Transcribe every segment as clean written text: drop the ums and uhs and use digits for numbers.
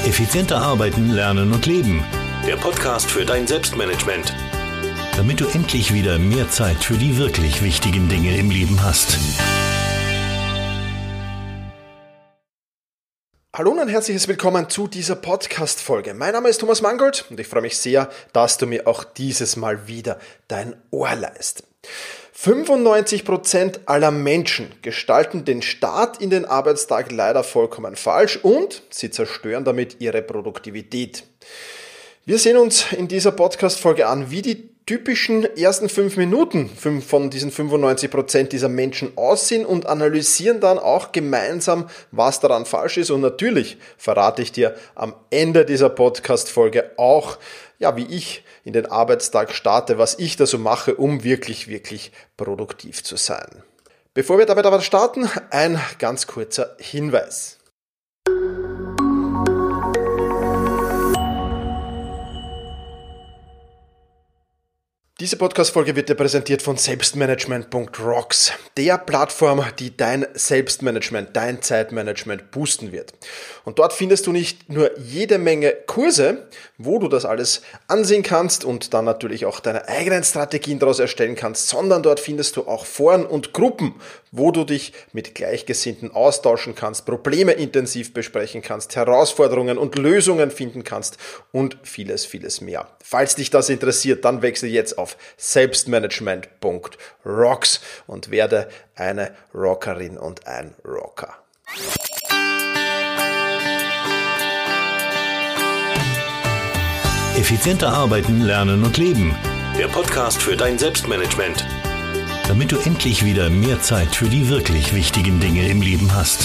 Effizienter arbeiten, lernen und leben. Der Podcast für dein Selbstmanagement. Damit du endlich wieder mehr Zeit für die wirklich wichtigen Dinge im Leben hast. Hallo und ein herzliches Willkommen zu dieser Podcast-Folge. Mein Name ist Thomas Mangold und ich freue mich sehr, dass du mir auch dieses Mal wieder dein Ohr leihst. 95% aller Menschen gestalten den Start in den Arbeitstag leider vollkommen falsch und sie zerstören damit ihre Produktivität. Wir sehen uns in dieser Podcast-Folge an, wie die typischen ersten 5 Minuten von diesen 95% dieser Menschen aussehen und analysieren dann auch gemeinsam, was daran falsch ist. Und natürlich verrate ich dir am Ende dieser Podcast-Folge auch, wie ich in den Arbeitstag starte, was ich da so mache, um wirklich produktiv zu sein. Bevor wir damit aber starten, ein ganz kurzer Hinweis. Diese Podcast-Folge wird dir präsentiert von Selbstmanagement.rocks, der Plattform, die dein Selbstmanagement, dein Zeitmanagement boosten wird. Und dort findest du nicht nur jede Menge Kurse, wo du das alles ansehen kannst und dann natürlich auch deine eigenen Strategien daraus erstellen kannst, sondern dort findest du auch Foren und Gruppen, wo du dich mit Gleichgesinnten austauschen kannst, Probleme intensiv besprechen kannst, Herausforderungen und Lösungen finden kannst und vieles mehr. Falls dich das interessiert, dann wechsle jetzt auf Selbstmanagement.rocks und werde eine Rockerin und ein Rocker. Effizienter arbeiten, lernen und leben. Der Podcast für dein Selbstmanagement. Damit du endlich wieder mehr Zeit für die wirklich wichtigen Dinge im Leben hast.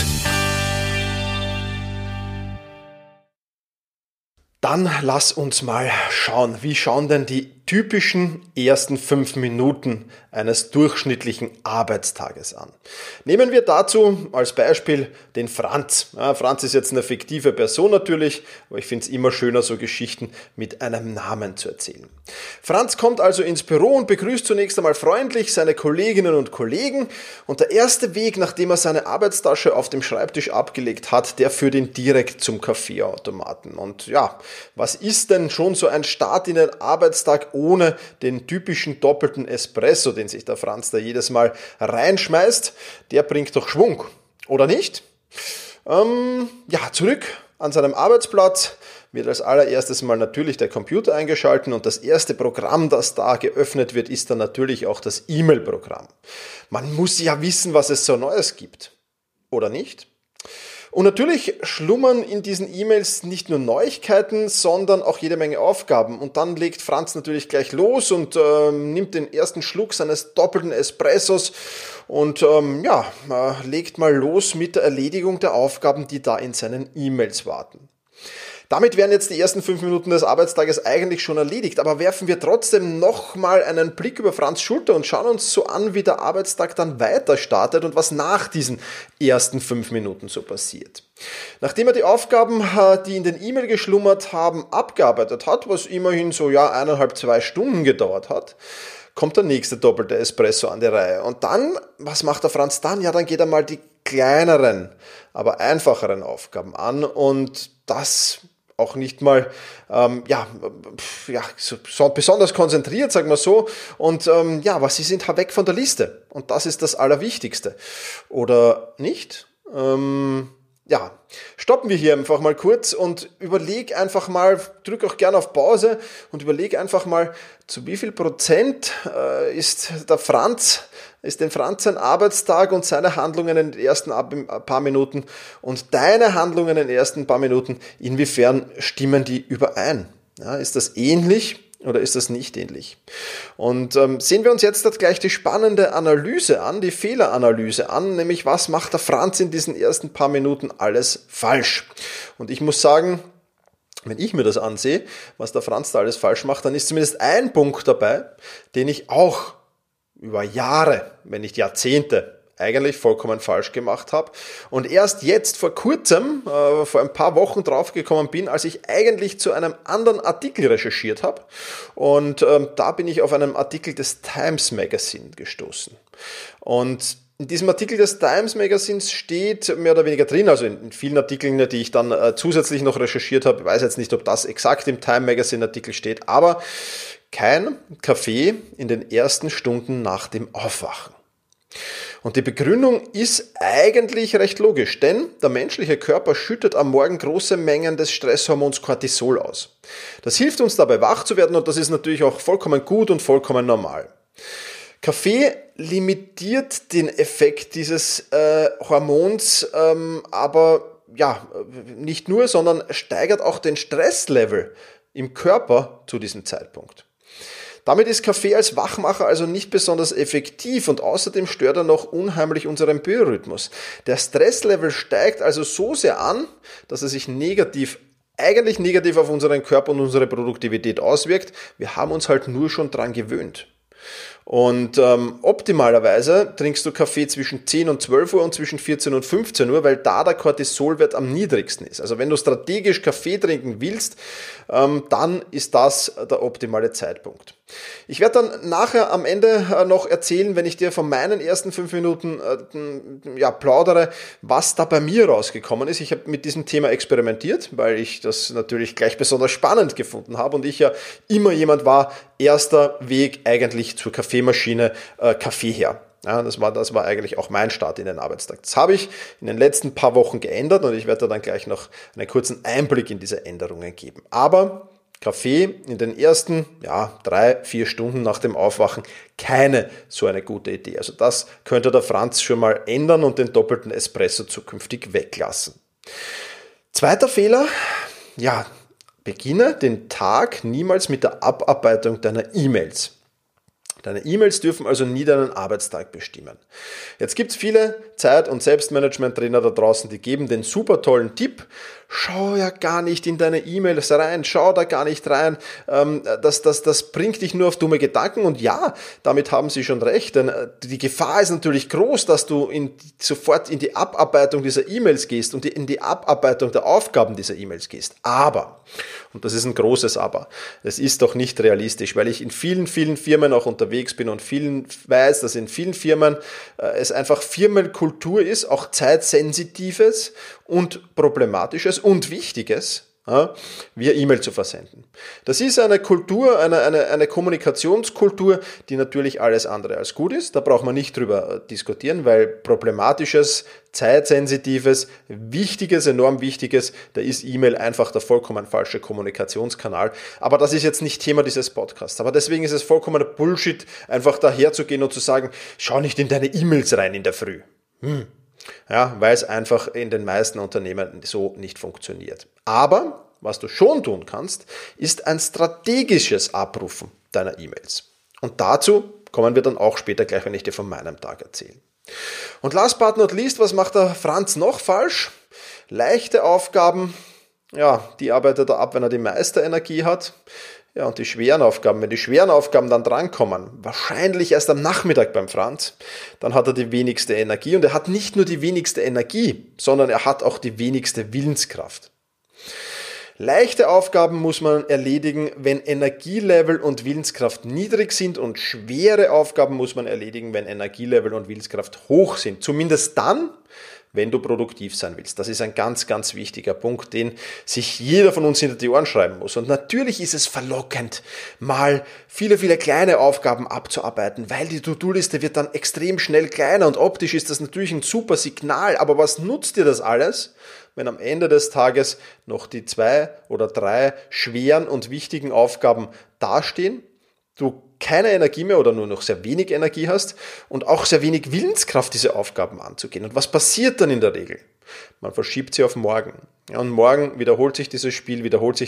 Dann lass uns mal schauen, wie schauen denn die typischen ersten 5 Minuten eines durchschnittlichen Arbeitstages an. Nehmen wir dazu als Beispiel den Franz. Franz ist jetzt eine fiktive Person natürlich, aber ich finde es immer schöner, so Geschichten mit einem Namen zu erzählen. Franz kommt also ins Büro und begrüßt zunächst einmal freundlich seine Kolleginnen und Kollegen und der erste Weg, nachdem er seine Arbeitstasche auf dem Schreibtisch abgelegt hat, der führt ihn direkt zum Kaffeeautomaten. Und was ist denn schon so ein Start in den Arbeitstag ohne den typischen doppelten Espresso, den sich der Franz da jedes Mal reinschmeißt? Der bringt doch Schwung, oder nicht? Zurück an seinem Arbeitsplatz wird als allererstes mal natürlich der Computer eingeschalten und das erste Programm, das da geöffnet wird, ist dann natürlich auch das E-Mail-Programm. Man muss ja wissen, was es so Neues gibt, oder nicht? Und natürlich schlummern in diesen E-Mails nicht nur Neuigkeiten, sondern auch jede Menge Aufgaben. Und dann legt Franz natürlich gleich los und nimmt den ersten Schluck seines doppelten Espressos und legt mal los mit der Erledigung der Aufgaben, die da in seinen E-Mails warten. Damit wären jetzt die ersten 5 Minuten des Arbeitstages eigentlich schon erledigt, aber werfen wir trotzdem nochmal einen Blick über Franz' Schulter und schauen uns so an, wie der Arbeitstag dann weiter startet und was nach diesen ersten 5 Minuten so passiert. Nachdem er die Aufgaben, die in den E-Mail geschlummert haben, abgearbeitet hat, was immerhin so 1,5-2 Stunden gedauert hat, kommt der nächste doppelte Espresso an die Reihe. Und dann, was macht der Franz dann? Dann geht er mal die kleineren, aber einfacheren Aufgaben an und das auch nicht mal so besonders konzentriert, sagen wir so. Und sie sind weg von der Liste. Und das ist das Allerwichtigste. Oder nicht? Stoppen wir hier einfach mal kurz und überleg einfach mal, drück auch gerne auf Pause und überleg einfach mal, zu wie viel Prozent ist den Franz sein Arbeitstag und seine Handlungen in den ersten paar Minuten und deine Handlungen in den ersten paar Minuten, inwiefern stimmen die überein? Ist das ähnlich? Oder ist das nicht ähnlich? Und sehen wir uns jetzt gleich die spannende Analyse an, die Fehleranalyse an, nämlich was macht der Franz in diesen ersten paar Minuten alles falsch? Und ich muss sagen, wenn ich mir das ansehe, was der Franz da alles falsch macht, dann ist zumindest ein Punkt dabei, den ich auch über Jahre, wenn nicht Jahrzehnte, eigentlich vollkommen falsch gemacht habe und erst jetzt vor kurzem, vor ein paar Wochen draufgekommen bin, als ich eigentlich zu einem anderen Artikel recherchiert habe und da bin ich auf einen Artikel des Times Magazine gestoßen und in diesem Artikel des Times Magazins steht mehr oder weniger drin, also in vielen Artikeln, die ich dann zusätzlich noch recherchiert habe, ich weiß jetzt nicht, ob das exakt im Time Magazine Artikel steht, aber kein Kaffee in den ersten Stunden nach dem Aufwachen. Und die Begründung ist eigentlich recht logisch, denn der menschliche Körper schüttet am Morgen große Mengen des Stresshormons Cortisol aus. Das hilft uns dabei wach zu werden und das ist natürlich auch vollkommen gut und vollkommen normal. Kaffee limitiert den Effekt dieses Hormons, aber ja, nicht nur, sondern steigert auch den Stresslevel im Körper zu diesem Zeitpunkt. Damit ist Kaffee als Wachmacher also nicht besonders effektiv und außerdem stört er noch unheimlich unseren Biorhythmus. Der Stresslevel steigt also so sehr an, dass er sich eigentlich negativ auf unseren Körper und unsere Produktivität auswirkt. Wir haben uns halt nur schon dran gewöhnt. Und optimalerweise trinkst du Kaffee zwischen 10 und 12 Uhr und zwischen 14 und 15 Uhr, weil da der Cortisolwert am niedrigsten ist. Also wenn du strategisch Kaffee trinken willst, dann ist das der optimale Zeitpunkt. Ich werde dann nachher am Ende noch erzählen, wenn ich dir von meinen ersten 5 Minuten plaudere, was da bei mir rausgekommen ist. Ich habe mit diesem Thema experimentiert, weil ich das natürlich gleich besonders spannend gefunden habe und ich ja immer jemand war, erster Weg eigentlich zur Kaffeemaschine, Kaffee her. Ja, das war eigentlich auch mein Start in den Arbeitstag. Das habe ich in den letzten paar Wochen geändert und ich werde da dann gleich noch einen kurzen Einblick in diese Änderungen geben. Aber Kaffee in den ersten 3-4 Stunden nach dem Aufwachen keine so eine gute Idee. Also das könnte der Franz schon mal ändern und den doppelten Espresso zukünftig weglassen. Zweiter Fehler, beginne den Tag niemals mit der Abarbeitung deiner E-Mails. Deine E-Mails dürfen also nie deinen Arbeitstag bestimmen. Jetzt gibt es viele Zeit- und Selbstmanagement-Trainer da draußen, die geben den super tollen Tipp, schau ja gar nicht in deine E-Mails rein, schau da gar nicht rein, das bringt dich nur auf dumme Gedanken und ja, damit haben sie schon recht, denn die Gefahr ist natürlich groß, dass du sofort in die Abarbeitung dieser E-Mails gehst und in die Abarbeitung der Aufgaben dieser E-Mails gehst. Aber, und das ist ein großes Aber, es ist doch nicht realistisch, weil ich in vielen, vielen Firmen auch unterwegs bin und weiß, dass in vielen Firmen es einfach Firmenkultur ist, auch zeitsensitives und problematisches und wichtiges, via E-Mail zu versenden. Das ist eine Kultur, eine Kommunikationskultur, die natürlich alles andere als gut ist. Da braucht man nicht drüber diskutieren, weil problematisches, zeitsensitives, wichtiges, enorm wichtiges, da ist E-Mail einfach der vollkommen falsche Kommunikationskanal. Aber das ist jetzt nicht Thema dieses Podcasts. Aber deswegen ist es vollkommener Bullshit, einfach daherzugehen und zu sagen, schau nicht in deine E-Mails rein in der Früh. Ja, weil es einfach in den meisten Unternehmen so nicht funktioniert. Aber was du schon tun kannst, ist ein strategisches Abrufen deiner E-Mails. Und dazu kommen wir dann auch später gleich, wenn ich dir von meinem Tag erzähle. Und last but not least, was macht der Franz noch falsch? Leichte Aufgaben, die arbeitet er ab, wenn er die meiste Energie hat. Ja, und die schweren Aufgaben, wenn die schweren Aufgaben dann drankommen, wahrscheinlich erst am Nachmittag beim Franz, dann hat er die wenigste Energie und er hat nicht nur die wenigste Energie, sondern er hat auch die wenigste Willenskraft. Leichte Aufgaben muss man erledigen, wenn Energielevel und Willenskraft niedrig sind und schwere Aufgaben muss man erledigen, wenn Energielevel und Willenskraft hoch sind. Zumindest dann, wenn du produktiv sein willst. Das ist ein ganz, ganz wichtiger Punkt, den sich jeder von uns hinter die Ohren schreiben muss. Und natürlich ist es verlockend, mal viele, viele kleine Aufgaben abzuarbeiten, weil die To-Do-Liste wird dann extrem schnell kleiner und optisch ist das natürlich ein super Signal. Aber was nutzt dir das alles, wenn am Ende des Tages noch die 2 oder 3 schweren und wichtigen Aufgaben dastehen, du keine Energie mehr oder nur noch sehr wenig Energie hast und auch sehr wenig Willenskraft, diese Aufgaben anzugehen. Und was passiert dann in der Regel? Man verschiebt sie auf morgen. Ja, und morgen wiederholt sich dieses Spiel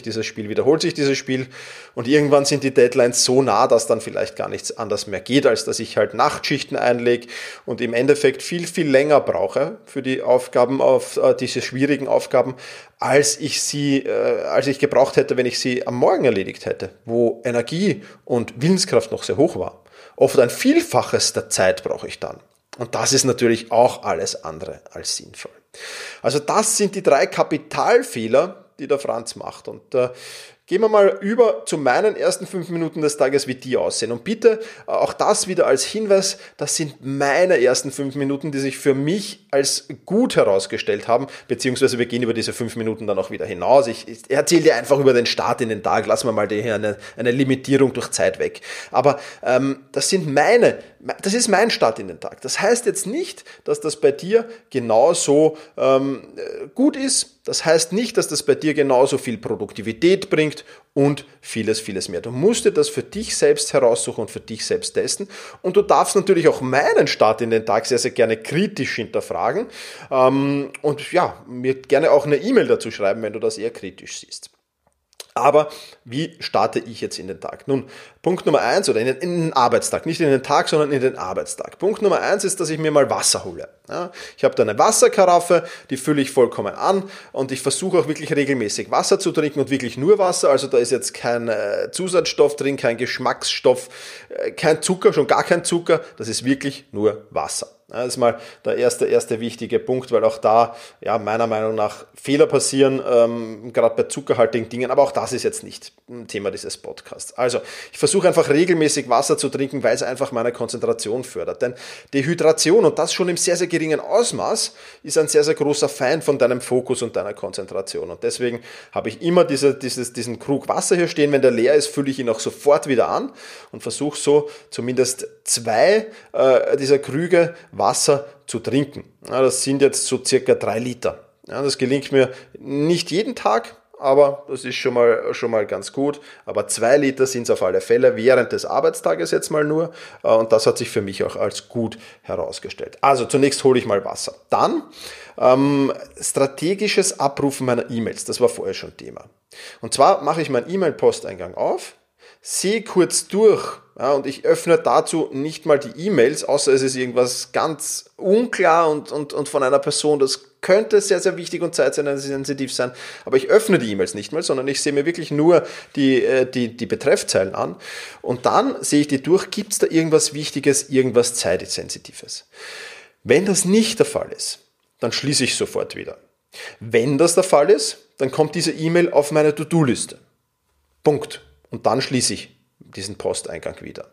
und irgendwann sind die Deadlines so nah, dass dann vielleicht gar nichts anders mehr geht, als dass ich halt Nachtschichten einlege und im Endeffekt viel, viel länger brauche für die Aufgaben, diese schwierigen Aufgaben, als ich gebraucht hätte, wenn ich sie am Morgen erledigt hätte, wo Energie und Willenskraft noch sehr hoch war. Oft ein Vielfaches der Zeit brauche ich dann. Und das ist natürlich auch alles andere als sinnvoll. Also das sind die 3 Kapitalfehler, die der Franz macht. Und Gehen wir mal über zu meinen ersten 5 Minuten des Tages, wie die aussehen. Und bitte auch das wieder als Hinweis, das sind meine ersten 5 Minuten, die sich für mich als gut herausgestellt haben, beziehungsweise wir gehen über diese 5 Minuten dann auch wieder hinaus. Ich erzähle dir einfach über den Start in den Tag, lassen wir mal hier eine Limitierung durch Zeit weg. Aber das ist mein Start in den Tag. Das heißt jetzt nicht, dass das bei dir genauso gut ist. Das heißt nicht, dass das bei dir genauso viel Produktivität bringt und vieles, vieles mehr. Du musst dir das für dich selbst heraussuchen und für dich selbst testen. Und du darfst natürlich auch meinen Start in den Tag sehr, sehr gerne kritisch hinterfragen. Und ja, mir gerne auch eine E-Mail dazu schreiben, wenn du das eher kritisch siehst. Aber wie starte ich jetzt in den Tag? Nun, Punkt Nummer 1 oder in den Arbeitstag, nicht in den Tag, sondern in den Arbeitstag. Punkt Nummer 1 ist, dass ich mir mal Wasser hole. Ja, ich habe da eine Wasserkaraffe, die fülle ich vollkommen an und ich versuche auch wirklich regelmäßig Wasser zu trinken und wirklich nur Wasser. Also da ist jetzt kein Zusatzstoff drin, kein Geschmacksstoff, kein Zucker, schon gar kein Zucker. Das ist wirklich nur Wasser. Das ist mal der erste wichtige Punkt, weil auch da ja meiner Meinung nach Fehler passieren, gerade bei zuckerhaltigen Dingen, aber auch das ist jetzt nicht ein Thema dieses Podcasts. Also ich versuche einfach regelmäßig Wasser zu trinken, weil es einfach meine Konzentration fördert. Denn Dehydration, und das schon im sehr, sehr geringen Ausmaß, ist ein sehr, sehr großer Feind von deinem Fokus und deiner Konzentration. Und deswegen habe ich immer diesen Krug Wasser hier stehen. Wenn der leer ist, fülle ich ihn auch sofort wieder an und versuche so zumindest 2 dieser Krüge Wasser zu trinken. Ja, das sind jetzt so circa 3 Liter. Ja, das gelingt mir nicht jeden Tag, aber das ist schon mal ganz gut. Aber 2 Liter sind es auf alle Fälle während des Arbeitstages jetzt mal nur. Und das hat sich für mich auch als gut herausgestellt. Also zunächst hole ich mal Wasser. Dann strategisches Abrufen meiner E-Mails. Das war vorher schon Thema. Und zwar mache ich meinen E-Mail-Posteingang auf, sehe kurz durch, ja, und ich öffne dazu nicht mal die E-Mails, außer es ist irgendwas ganz unklar und von einer Person, das könnte sehr, sehr wichtig und zeitsensitiv sein, aber ich öffne die E-Mails nicht mal, sondern ich sehe mir wirklich nur die Betreffzeilen an und dann sehe ich die durch, gibt es da irgendwas Wichtiges, irgendwas Zeitsensitives. Wenn das nicht der Fall ist, dann schließe ich sofort wieder. Wenn das der Fall ist, dann kommt diese E-Mail auf meine To-Do-Liste. Punkt. Und dann schließe ich diesen Posteingang wieder.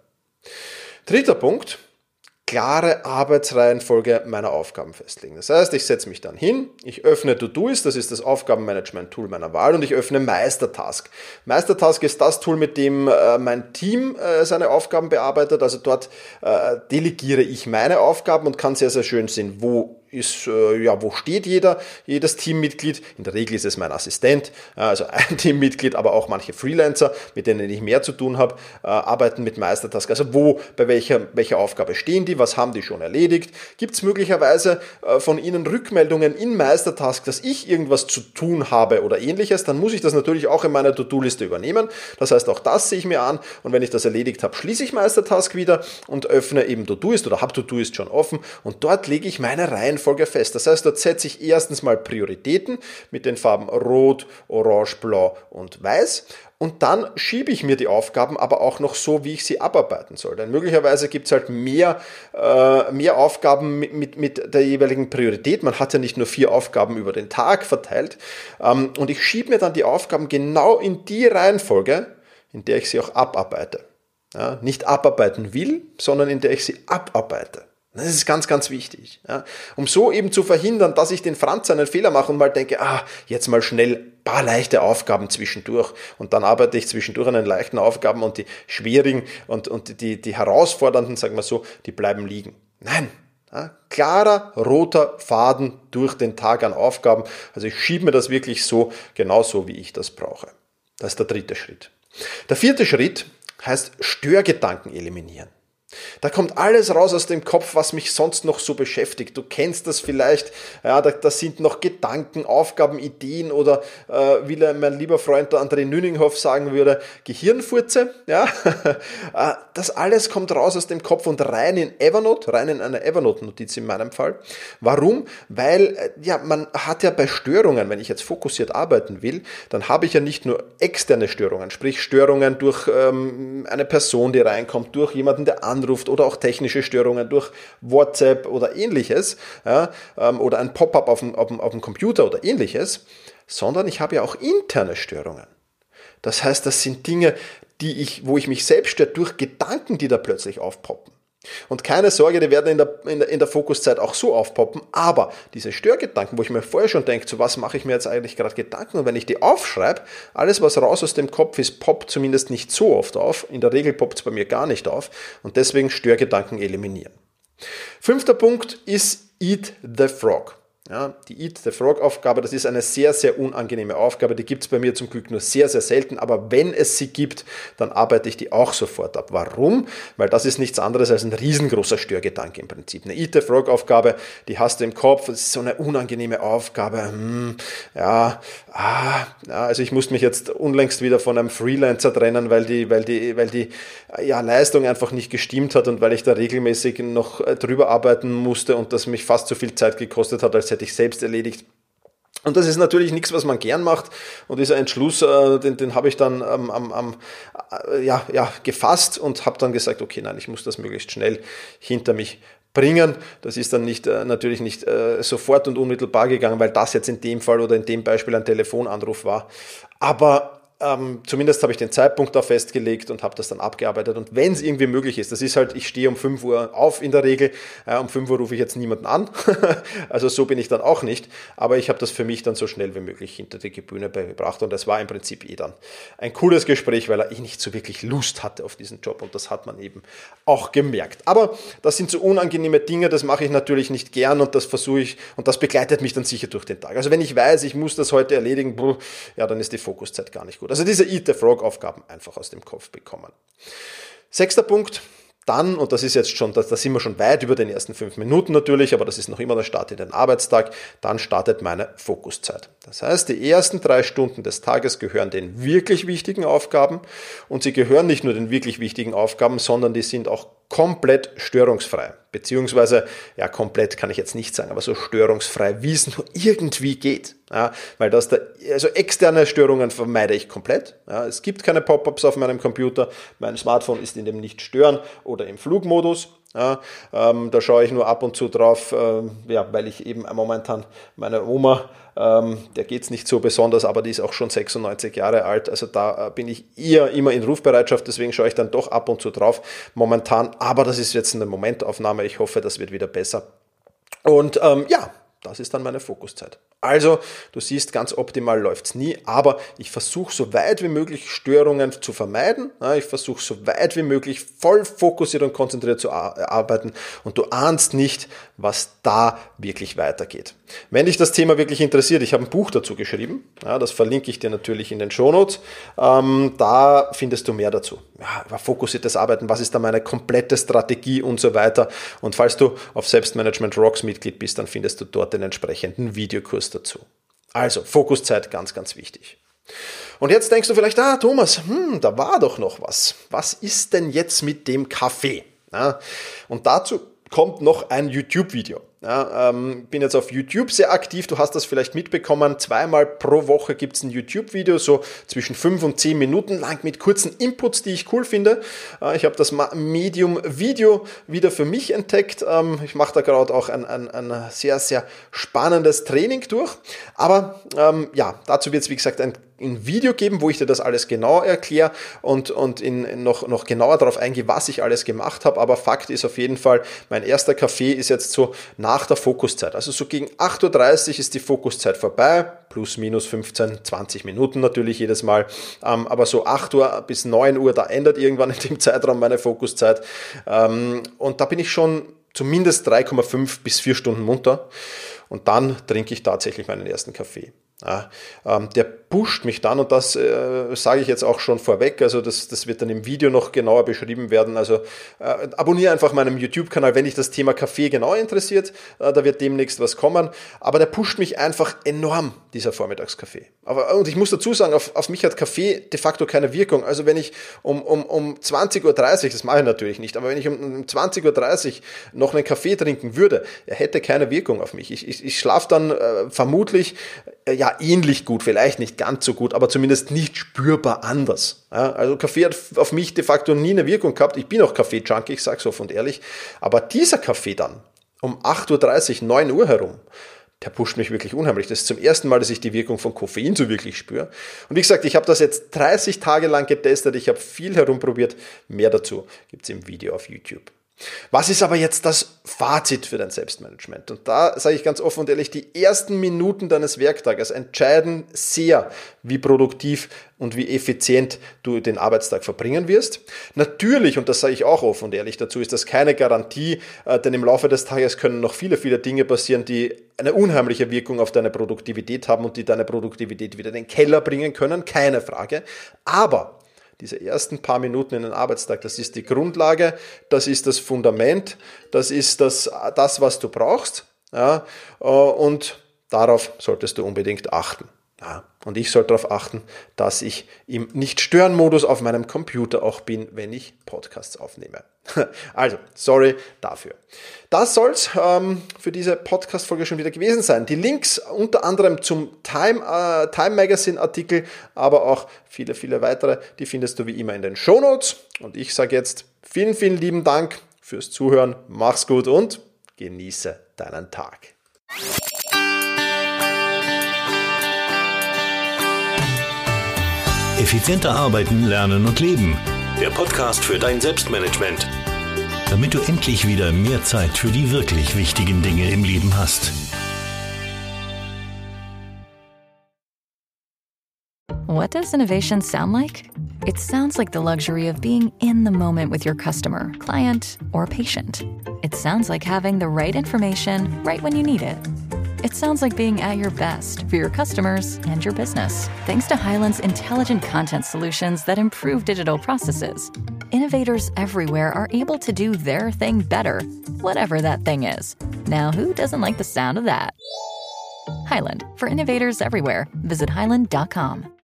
3. Punkt, klare Arbeitsreihenfolge meiner Aufgaben festlegen. Das heißt, ich setze mich dann hin, ich öffne To-Doist, das ist das Aufgabenmanagement-Tool meiner Wahl, und ich öffne Meistertask. Meistertask ist das Tool, mit dem mein Team seine Aufgaben bearbeitet. Also dort delegiere ich meine Aufgaben und kann sehr, sehr schön sehen, wo steht jedes Teammitglied. In der Regel ist es mein Assistent, also ein Teammitglied, aber auch manche Freelancer, mit denen ich mehr zu tun habe, arbeiten mit Meistertask. Also bei welcher Aufgabe stehen die, was haben die schon erledigt? Gibt es möglicherweise von Ihnen Rückmeldungen in Meistertask, dass ich irgendwas zu tun habe oder ähnliches, dann muss ich das natürlich auch in meiner To-Do-Liste übernehmen. Das heißt, auch das sehe ich mir an, und wenn ich das erledigt habe, schließe ich Meistertask wieder und öffne eben To-Doist oder habe To-Doist schon offen, und dort lege ich meine Reihenfolge fest. Das heißt, dort setze ich erstens mal Prioritäten mit den Farben Rot, Orange, Blau und Weiß. Und dann schiebe ich mir die Aufgaben aber auch noch so, wie ich sie abarbeiten soll. Denn möglicherweise gibt es halt mehr Aufgaben mit der jeweiligen Priorität. Man hat ja nicht nur 4 Aufgaben über den Tag verteilt. Und ich schiebe mir dann die Aufgaben genau in die Reihenfolge, in der ich sie auch abarbeite. Ja, nicht abarbeiten will, sondern in der ich sie abarbeite. Das ist ganz, ganz wichtig. Ja. Um so eben zu verhindern, dass ich den Franz einen Fehler mache und mal denke, jetzt mal schnell ein paar leichte Aufgaben zwischendurch, und dann arbeite ich zwischendurch an den leichten Aufgaben und die schwierigen und die herausfordernden, sagen wir so, die bleiben liegen. Nein. Ja, klarer, roter Faden durch den Tag an Aufgaben. Also ich schiebe mir das wirklich so, genau so, wie ich das brauche. Das ist der 3. Schritt. Der 4. Schritt heißt Störgedanken eliminieren. Da kommt alles raus aus dem Kopf, was mich sonst noch so beschäftigt. Du kennst das vielleicht, ja, da sind noch Gedanken, Aufgaben, Ideen oder wie mein lieber Freund der André Nüninghoff sagen würde, Gehirnfurze. Ja? Das alles kommt raus aus dem Kopf und rein in eine Evernote-Notiz in meinem Fall. Warum? Weil man hat ja bei Störungen, wenn ich jetzt fokussiert arbeiten will, dann habe ich ja nicht nur externe Störungen, sprich Störungen durch eine Person, die reinkommt, durch jemanden, der anruft, oder auch technische Störungen durch WhatsApp oder ähnliches, ja, oder ein Pop-up auf dem Computer oder ähnliches, sondern ich habe ja auch interne Störungen. Das heißt, das sind Dinge, wo ich mich selbst störe durch Gedanken, die da plötzlich aufpoppen. Und keine Sorge, die werden in der Fokuszeit auch so aufpoppen, aber diese Störgedanken, wo ich mir vorher schon denke, zu was mache ich mir jetzt eigentlich gerade Gedanken, und wenn ich die aufschreibe, alles was raus aus dem Kopf ist, poppt zumindest nicht so oft auf, in der Regel poppt es bei mir gar nicht auf, und deswegen Störgedanken eliminieren. 5. Punkt ist Eat the Frog. Ja, die Eat the Frog Aufgabe, das ist eine sehr, sehr unangenehme Aufgabe, die gibt es bei mir zum Glück nur sehr, sehr selten, aber wenn es sie gibt, dann arbeite ich die auch sofort ab. Warum? Weil das ist nichts anderes als ein riesengroßer Störgedanke im Prinzip. Eine Eat the Frog Aufgabe, die hast du im Kopf, das ist so eine unangenehme Aufgabe. Also ich musste mich jetzt unlängst wieder von einem Freelancer trennen, weil die Leistung einfach nicht gestimmt hat und weil ich da regelmäßig noch drüber arbeiten musste und das mich fast so viel Zeit gekostet hat, als hätte ich selbst erledigt. Und das ist natürlich nichts, was man gern macht, und dieser Entschluss, den habe ich dann gefasst und habe dann gesagt, okay, nein, ich muss das möglichst schnell hinter mich bringen. Das ist dann natürlich nicht sofort und unmittelbar gegangen, weil das jetzt in dem Fall oder in dem Beispiel ein Telefonanruf war, aber zumindest habe ich den Zeitpunkt da festgelegt und habe das dann abgearbeitet, und wenn es irgendwie möglich ist, das ist halt, ich stehe um 5 Uhr auf in der Regel, um 5 Uhr rufe ich jetzt niemanden an, also so bin ich dann auch nicht, aber ich habe das für mich dann so schnell wie möglich hinter die Bühne gebracht, und das war im Prinzip dann ein cooles Gespräch, weil er nicht so wirklich Lust hatte auf diesen Job, und das hat man eben auch gemerkt. Aber das sind so unangenehme Dinge, das mache ich natürlich nicht gern, und das versuche ich, und das begleitet mich dann sicher durch den Tag. Also wenn ich weiß, ich muss das heute erledigen, dann ist die Fokuszeit gar nicht gut. Also diese Eat the Frog Aufgaben einfach aus dem Kopf bekommen. 6. Punkt, dann, und das ist jetzt schon, da sind wir schon weit über den ersten 5 Minuten natürlich, aber das ist noch immer der Start in den Arbeitstag, dann startet meine Fokuszeit. Das heißt, die ersten 3 Stunden des Tages gehören den wirklich wichtigen Aufgaben, und sie gehören nicht nur den wirklich wichtigen Aufgaben, sondern die sind auch komplett störungsfrei, beziehungsweise, komplett kann ich jetzt nicht sagen, aber so störungsfrei, wie es nur irgendwie geht. Ja, weil also externe Störungen vermeide ich komplett. Ja, es gibt keine Pop-ups auf meinem Computer, mein Smartphone ist in dem Nicht-Stören oder im Flugmodus. Ja, da schaue ich nur ab und zu drauf, weil ich eben momentan meine Oma, der geht's nicht so besonders, aber die ist auch schon 96 Jahre alt, also da bin ich eher immer in Rufbereitschaft, deswegen schaue ich dann doch ab und zu drauf momentan, aber das ist jetzt eine Momentaufnahme, ich hoffe, das wird wieder besser. Und das ist dann meine Fokuszeit. Also, du siehst, ganz optimal läuft's nie, aber ich versuche so weit wie möglich Störungen zu vermeiden. Ich versuche so weit wie möglich voll fokussiert und konzentriert zu arbeiten, und du ahnst nicht, was da wirklich weitergeht. Wenn dich das Thema wirklich interessiert, ich habe ein Buch dazu geschrieben, das verlinke ich dir natürlich in den Shownotes, da findest du mehr dazu. Über fokussiertes Arbeiten, was ist da meine komplette Strategie und so weiter, und falls du auf Selbstmanagement Rocks Mitglied bist, dann findest du dort den entsprechenden Videokurs dazu. Also, Fokuszeit, ganz, ganz wichtig. Und jetzt denkst du vielleicht, Thomas, da war doch noch was. Was ist denn jetzt mit dem Kaffee? Ja, und dazu kommt noch ein YouTube-Video. Ja, bin jetzt auf YouTube sehr aktiv, du hast das vielleicht mitbekommen, 2-mal pro Woche gibt es ein YouTube-Video, so zwischen 5 und 10 Minuten lang mit kurzen Inputs, die ich cool finde. Ich habe das Medium Video wieder für mich entdeckt. Ich mache da gerade auch ein sehr, sehr spannendes Training durch. Aber dazu wird es, wie gesagt, ein Video geben, wo ich dir das alles genau erkläre und noch genauer darauf eingehe, was ich alles gemacht habe. Aber Fakt ist auf jeden Fall, mein erster Kaffee ist jetzt so nach der Fokuszeit. Also so gegen 8.30 Uhr ist die Fokuszeit vorbei, plus minus 15, 20 Minuten natürlich jedes Mal. Aber so 8 Uhr bis 9 Uhr, da ändert irgendwann in dem Zeitraum meine Fokuszeit. Und da bin ich schon zumindest 3,5 bis 4 Stunden munter. Und dann trinke ich tatsächlich meinen ersten Kaffee. Ja, der pusht mich dann, und das sage ich jetzt auch schon vorweg, also das wird dann im Video noch genauer beschrieben werden, also abonniere einfach meinen YouTube-Kanal, wenn dich das Thema Kaffee genau interessiert, da wird demnächst was kommen, aber der pusht mich einfach enorm, dieser Vormittagskaffee. Und ich muss dazu sagen, auf mich hat Kaffee de facto keine Wirkung, also wenn ich um 20.30 Uhr, das mache ich natürlich nicht, aber wenn ich um 20.30 Uhr noch einen Kaffee trinken würde, er hätte keine Wirkung auf mich. Ich schlafe dann vermutlich ähnlich gut, vielleicht nicht ganz so gut, aber zumindest nicht spürbar anders. Ja, also Kaffee hat auf mich de facto nie eine Wirkung gehabt. Ich bin auch Kaffee-Junkie, ich sage es offen und ehrlich. Aber dieser Kaffee dann um 8.30 Uhr, 9 Uhr herum, der pusht mich wirklich unheimlich. Das ist zum ersten Mal, dass ich die Wirkung von Koffein so wirklich spüre. Und wie gesagt, ich habe das jetzt 30 Tage lang getestet, ich habe viel herumprobiert. Mehr dazu gibt es im Video auf YouTube. Was ist aber jetzt das Fazit für dein Selbstmanagement? Und da sage ich ganz offen und ehrlich, die ersten Minuten deines Werktages entscheiden sehr, wie produktiv und wie effizient du den Arbeitstag verbringen wirst. Natürlich, und das sage ich auch offen und ehrlich dazu, ist das keine Garantie, denn im Laufe des Tages können noch viele, viele Dinge passieren, die eine unheimliche Wirkung auf deine Produktivität haben und die deine Produktivität wieder in den Keller bringen können, keine Frage. Aber diese ersten paar Minuten in den Arbeitstag, das ist die Grundlage, das ist das Fundament, das ist das was du brauchst, ja, und darauf solltest du unbedingt achten. Ja, und ich sollte darauf achten, dass ich im Nicht-Stören-Modus auf meinem Computer auch bin, wenn ich Podcasts aufnehme. Also, sorry dafür. Das soll's für diese Podcast-Folge schon wieder gewesen sein. Die Links unter anderem zum Time Magazine Artikel, aber auch viele, viele weitere, die findest du wie immer in den Shownotes. Und ich sage jetzt vielen, vielen lieben Dank fürs Zuhören. Mach's gut und genieße deinen Tag. Effizienter arbeiten, lernen und leben. Der Podcast für dein Selbstmanagement. Damit du endlich wieder mehr Zeit für die wirklich wichtigen Dinge im Leben hast. What does innovation sound like? It sounds like the luxury of being in the moment with your customer, client, or patient. It sounds like having the right information right when you need it. It sounds like being at your best for your customers and your business. Thanks to Hyland's intelligent content solutions that improve digital processes, innovators everywhere are able to do their thing better, whatever that thing is. Now, who doesn't like the sound of that? Hyland, for innovators everywhere. Visit hyland.com.